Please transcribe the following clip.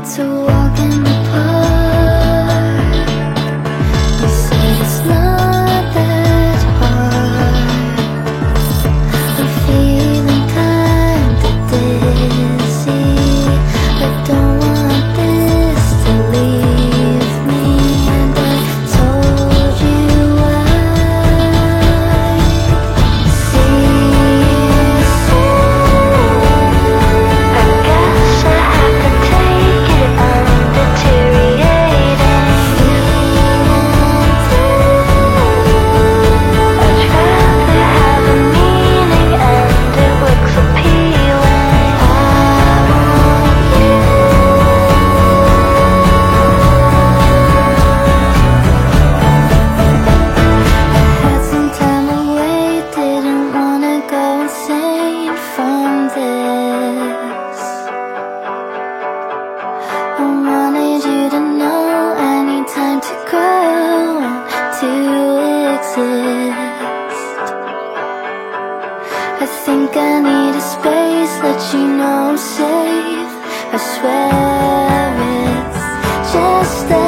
to walk in the park. You say it's not that hard. I'm feeling kinda dizzy. I don't want this to leave me, and I told you I think I need a space that you know I'm safe. I swear it's just that